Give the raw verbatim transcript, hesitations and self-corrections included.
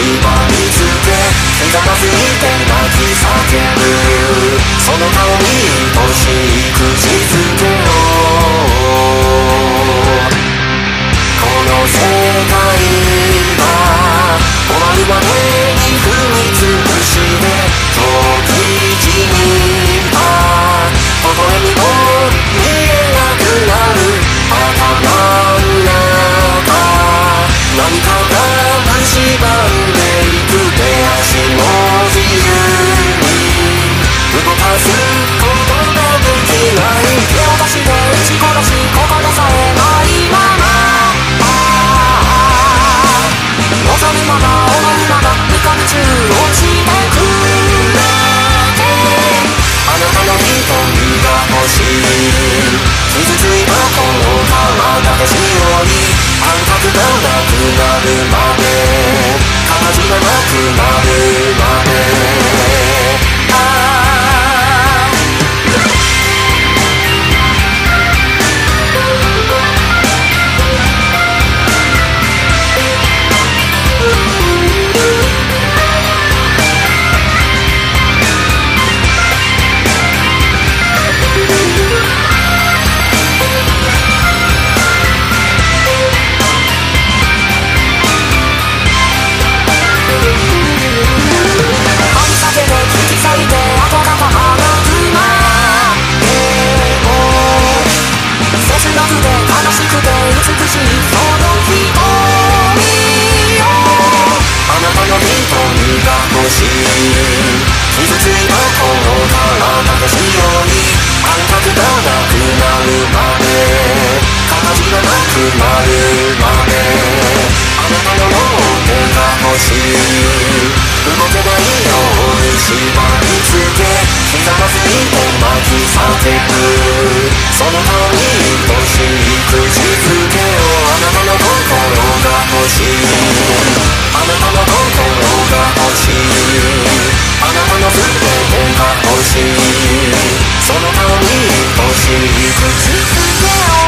りつけひざまずいて泣き叫ぶその顔に愛しい口づけをこの世界が終わるまでに踏みつぶして時じみた微笑みも見えなくなる頭の中何かが蝕んでいく手足も自由に動かすことができない手を出して打ち殺し心さえないまま望むまま思うまま三日中落ちてくれてあなたの瞳が欲しい傷ついたこの体でしように感覚がなくなるまで形がなくなるまで傷ついたこの体でしように感覚がなくなるまで形がなくなるまであなたの両手が欲しい動けないように縛りつけひざまずいて泣き叫ぶその顔に愛しい口づけをあなたの心が欲しいあなたの心が欲しいあなたの全てが欲しいその顔に愛しい口づけを